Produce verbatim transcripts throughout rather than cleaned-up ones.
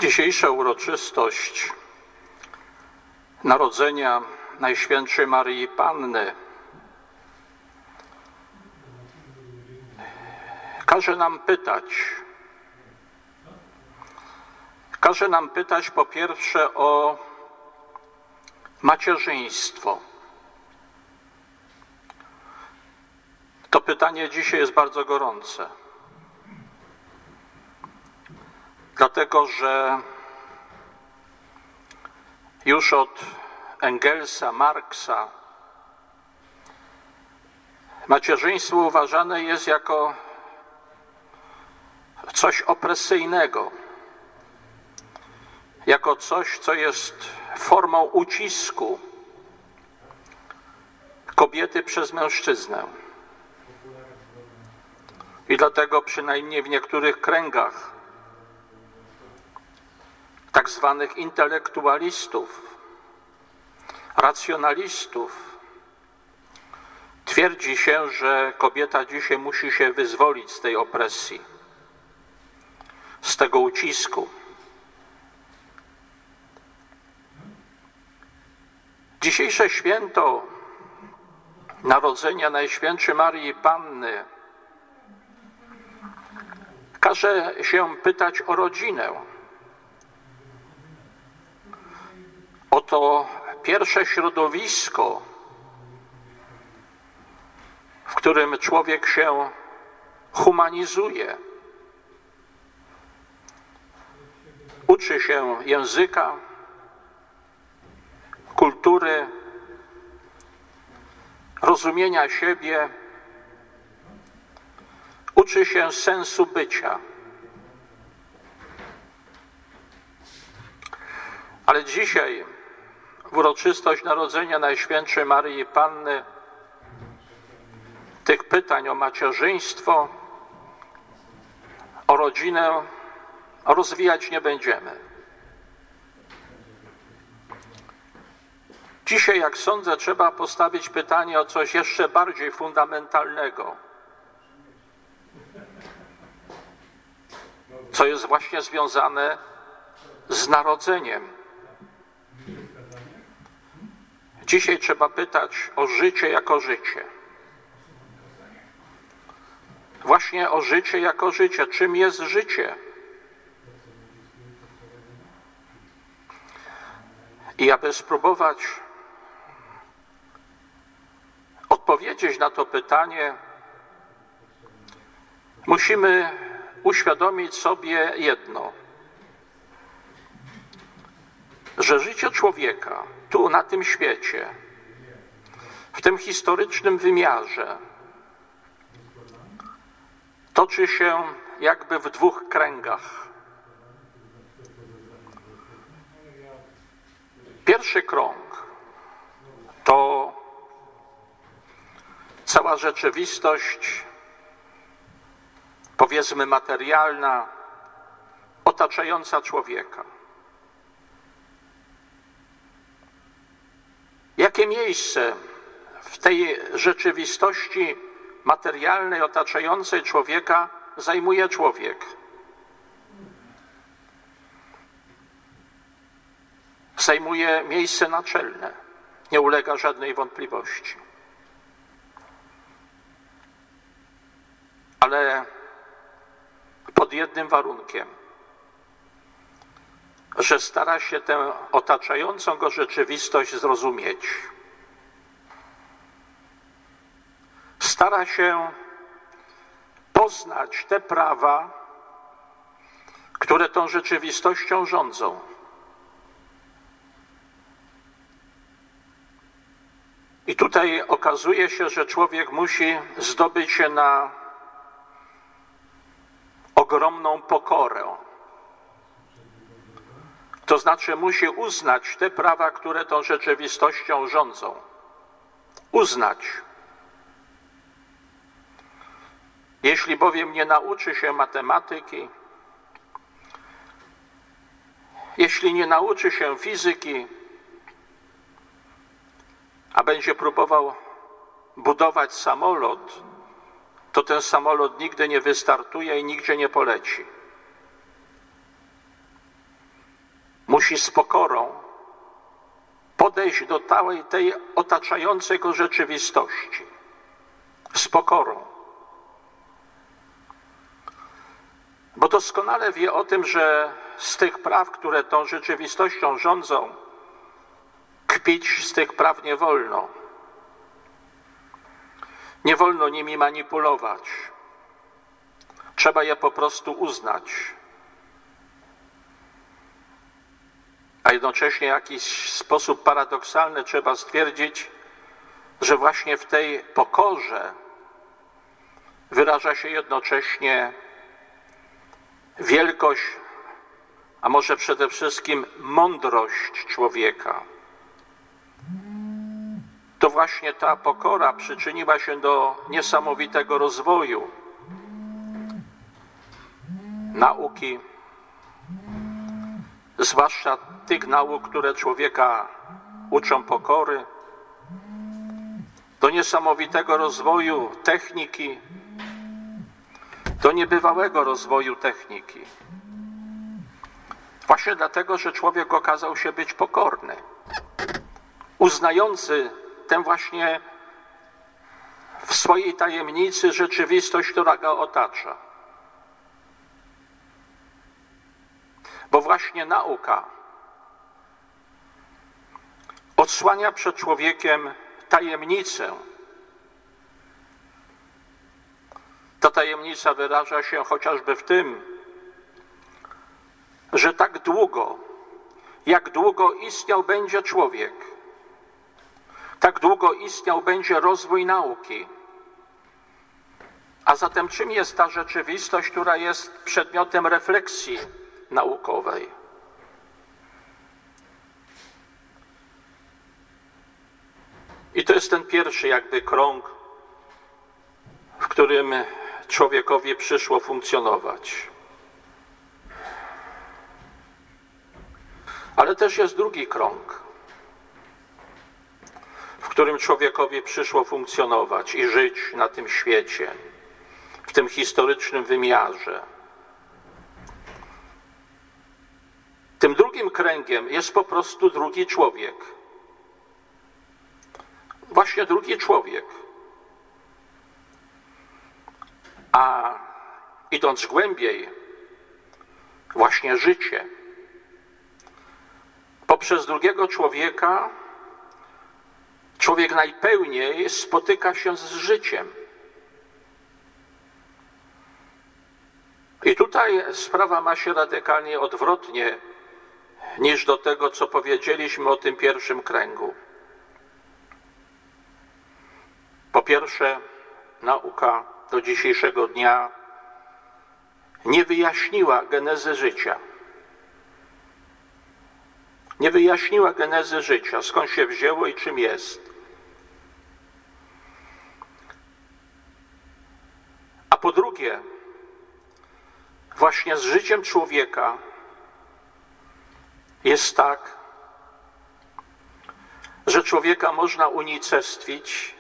Dzisiejsza uroczystość narodzenia Najświętszej Maryi Panny każe nam pytać, każe nam pytać po pierwsze o macierzyństwo. To pytanie dzisiaj jest bardzo gorące, dlatego że już od Engelsa, Marksa macierzyństwo uważane jest jako coś opresyjnego, jako coś, co jest formą ucisku kobiety przez mężczyznę. I dlatego przynajmniej w niektórych kręgach tak zwanych intelektualistów, racjonalistów twierdzi się, że kobieta dzisiaj musi się wyzwolić z tej opresji, z tego ucisku. Dzisiejsze święto Narodzenia Najświętszej Maryi Panny każe się pytać o rodzinę, o to pierwsze środowisko, w którym człowiek się humanizuje, uczy się języka, kultury, rozumienia siebie, uczy się sensu bycia. Ale dzisiaj w uroczystość Narodzenia Najświętszej Maryi Panny tych pytań o macierzyństwo, o rodzinę rozwijać nie będziemy. Dzisiaj, jak sądzę, trzeba postawić pytanie o coś jeszcze bardziej fundamentalnego, co jest właśnie związane z narodzeniem. Dzisiaj trzeba pytać o życie jako życie. Właśnie o życie jako życie. Czym jest życie? I aby spróbować odpowiedzieć na to pytanie, musimy uświadomić sobie jedno, że życie człowieka tu, na tym świecie, w tym historycznym wymiarze, toczy się jakby w dwóch kręgach. Pierwszy krąg to cała rzeczywistość, powiedzmy materialna, otaczająca człowieka. Jakie miejsce w tej rzeczywistości materialnej, otaczającej człowieka zajmuje człowiek? Zajmuje miejsce naczelne, nie ulega żadnej wątpliwości. Ale pod jednym warunkiem, że stara się tę otaczającą go rzeczywistość zrozumieć. Stara się poznać te prawa, które tą rzeczywistością rządzą. I tutaj okazuje się, że człowiek musi zdobyć się na ogromną pokorę. To znaczy musi uznać te prawa, które tą rzeczywistością rządzą. Uznać. Jeśli bowiem nie nauczy się matematyki, jeśli nie nauczy się fizyki, a będzie próbował budować samolot, to ten samolot nigdy nie wystartuje i nigdzie nie poleci. musi z pokorą podejść do całej tej otaczającej go rzeczywistości. Z pokorą. Bo doskonale wie o tym, że z tych praw, które tą rzeczywistością rządzą, kpić z tych praw nie wolno. Nie wolno nimi manipulować. Trzeba je po prostu uznać. A jednocześnie w jakiś sposób paradoksalny trzeba stwierdzić, że właśnie w tej pokorze wyraża się jednocześnie wielkość, a może przede wszystkim mądrość człowieka. To właśnie ta pokora przyczyniła się do niesamowitego rozwoju nauki, zwłaszcza tych nauk, które człowieka uczą pokory, do niesamowitego rozwoju techniki, do niebywałego rozwoju techniki. Właśnie dlatego, że człowiek okazał się być pokorny, uznający tę właśnie w swojej tajemnicy rzeczywistość, która go otacza. Bo właśnie nauka odsłania przed człowiekiem tajemnicę. Ta tajemnica wyraża się chociażby w tym, że tak długo, jak długo istniał będzie człowiek, tak długo istniał będzie rozwój nauki. A zatem czym jest ta rzeczywistość, która jest przedmiotem refleksji naukowej? I to jest ten pierwszy jakby krąg, w którym człowiekowi przyszło funkcjonować. Ale też jest drugi krąg, w którym człowiekowi przyszło funkcjonować i żyć na tym świecie, w tym historycznym wymiarze. Tym drugim kręgiem jest po prostu drugi człowiek. Właśnie drugi człowiek. A idąc głębiej, właśnie życie. Poprzez drugiego człowieka człowiek najpełniej spotyka się z życiem. I tutaj sprawa ma się radykalnie odwrotnie niż do tego, co powiedzieliśmy o tym pierwszym kręgu. Po pierwsze, nauka do dzisiejszego dnia nie wyjaśniła genezy życia. Nie wyjaśniła genezy życia, skąd się wzięło i czym jest. A po drugie, właśnie z życiem człowieka jest tak, że człowieka można unicestwić,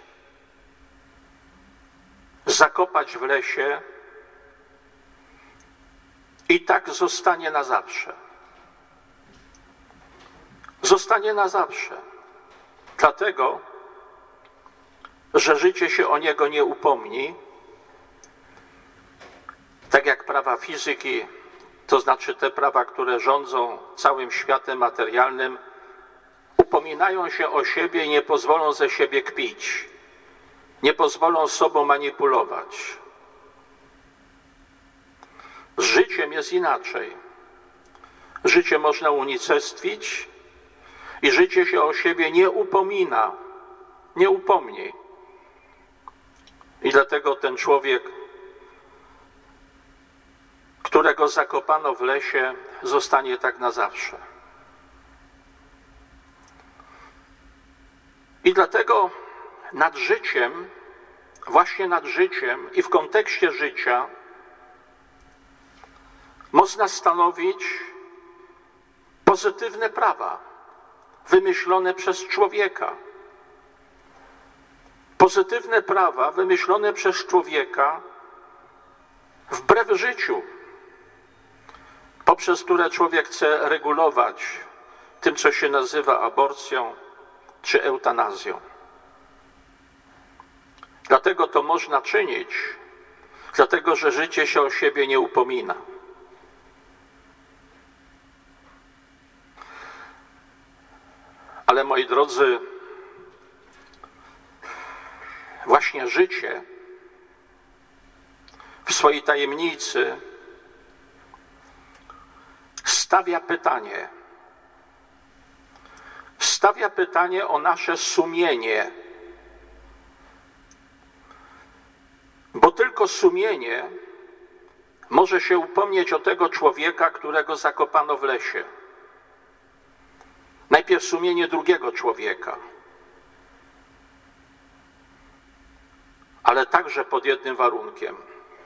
zakopać w lesie i tak zostanie na zawsze. Zostanie na zawsze. Dlatego, że życie się o niego nie upomni, tak jak prawa fizyki, to znaczy te prawa, które rządzą całym światem materialnym, upominają się o siebie i nie pozwolą ze siebie kpić. Nie pozwolą sobą manipulować. Z życiem jest inaczej. Życie można unicestwić i życie się o siebie nie upomina, nie upomni. I dlatego ten człowiek, którego zakopano w lesie, zostanie tak na zawsze. I dlatego nad życiem, właśnie nad życiem i w kontekście życia można stanowić pozytywne prawa wymyślone przez człowieka. Pozytywne prawa wymyślone przez człowieka wbrew życiu, poprzez które człowiek chce regulować tym, co się nazywa aborcją czy eutanazją. Dlatego to można czynić, dlatego że życie się o siebie nie upomina. Ale moi drodzy, właśnie życie w swojej tajemnicy stawia pytanie, stawia pytanie o nasze sumienie, bo tylko sumienie może się upomnieć o tego człowieka, którego zakopano w lesie. Najpierw sumienie drugiego człowieka, ale także pod jednym warunkiem,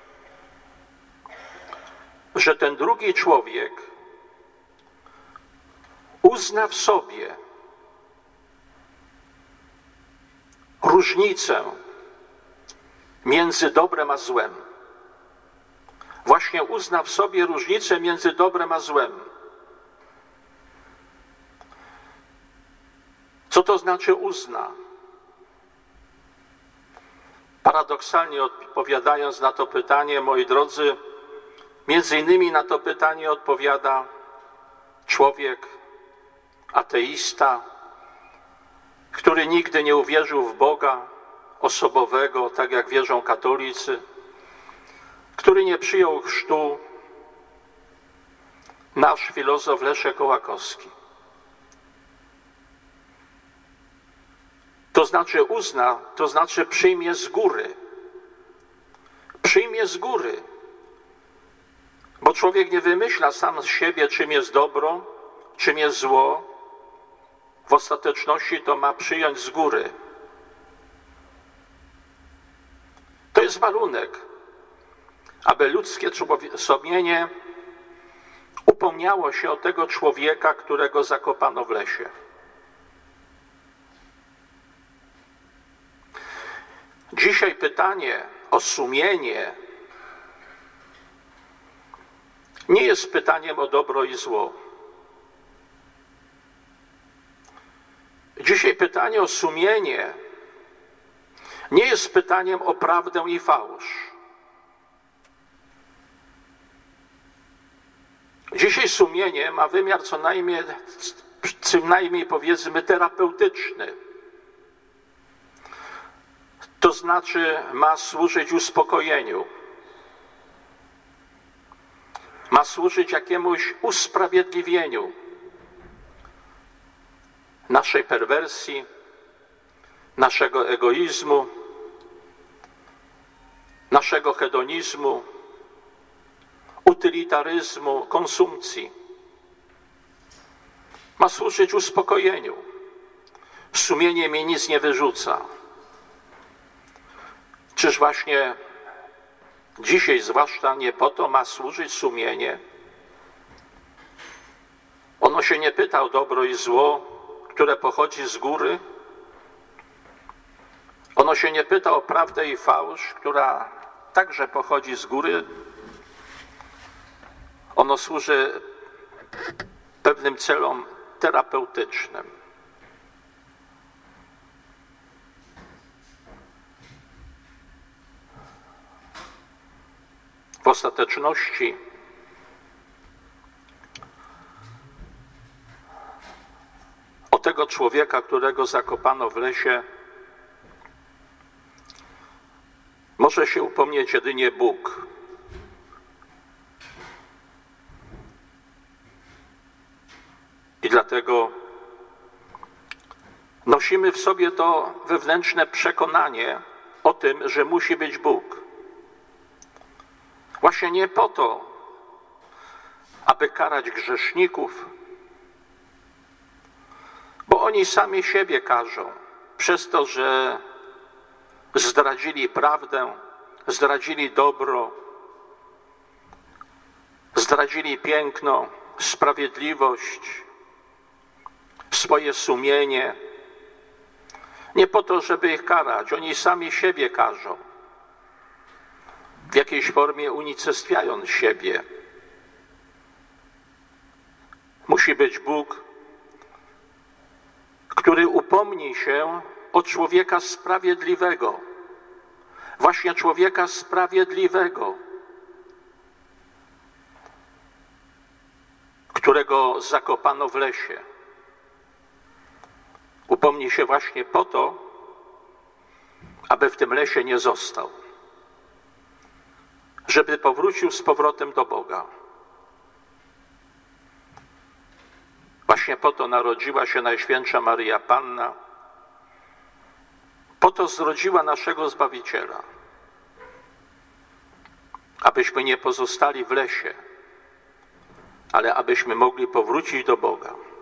że ten drugi człowiek uzna w sobie różnicę między dobrem a złem. Właśnie uzna w sobie różnicę między dobrem a złem. Co to znaczy uzna? Paradoksalnie odpowiadając na to pytanie, moi drodzy, między innymi na to pytanie odpowiada człowiek ateista, który nigdy nie uwierzył w Boga osobowego, tak jak wierzą katolicy, który nie przyjął chrztu, nasz filozof Leszek Kołakowski. To znaczy uzna, to znaczy przyjmie z góry. Przyjmie z góry. Bo człowiek nie wymyśla sam z siebie, czym jest dobro, czym jest zło. W ostateczności to ma przyjąć z góry. To jest warunek, aby ludzkie sumienie upomniało się o tego człowieka, którego zakopano w lesie. Dzisiaj pytanie o sumienie nie jest pytaniem o dobro i zło. Dzisiaj pytanie o sumienie nie jest pytaniem o prawdę i fałsz. Dzisiaj sumienie ma wymiar co najmniej, co najmniej powiedzmy terapeutyczny. To znaczy ma służyć uspokojeniu. Ma służyć jakiemuś usprawiedliwieniu naszej perwersji, naszego egoizmu, naszego hedonizmu, utylitaryzmu, konsumpcji. Ma służyć uspokojeniu. Sumienie mi nic nie wyrzuca. Czyż właśnie dzisiaj zwłaszcza nie po to ma służyć sumienie? Ono się nie pyta o dobro i zło, które pochodzi z góry. Ono się nie pyta o prawdę i fałsz, która także pochodzi z góry. Ono służy pewnym celom terapeutycznym. W ostateczności o tego człowieka, którego zakopano w lesie, może się upomnieć jedynie Bóg. I dlatego nosimy w sobie to wewnętrzne przekonanie o tym, że musi być Bóg. Właśnie nie po to, aby karać grzeszników, bo oni sami siebie karzą przez to, że zdradzili prawdę, zdradzili dobro, zdradzili piękno, sprawiedliwość, swoje sumienie. Nie po to, żeby ich karać, oni sami siebie karzą. W jakiejś formie unicestwiając siebie. Musi być Bóg, który upomni się o człowieka sprawiedliwego, właśnie człowieka sprawiedliwego, którego zakopano w lesie. Upomni się właśnie po to, aby w tym lesie nie został, żeby powrócił z powrotem do Boga. Właśnie po to narodziła się Najświętsza Maryja Panna, po to zrodziła naszego Zbawiciela, abyśmy nie pozostali w lesie, ale abyśmy mogli powrócić do Boga.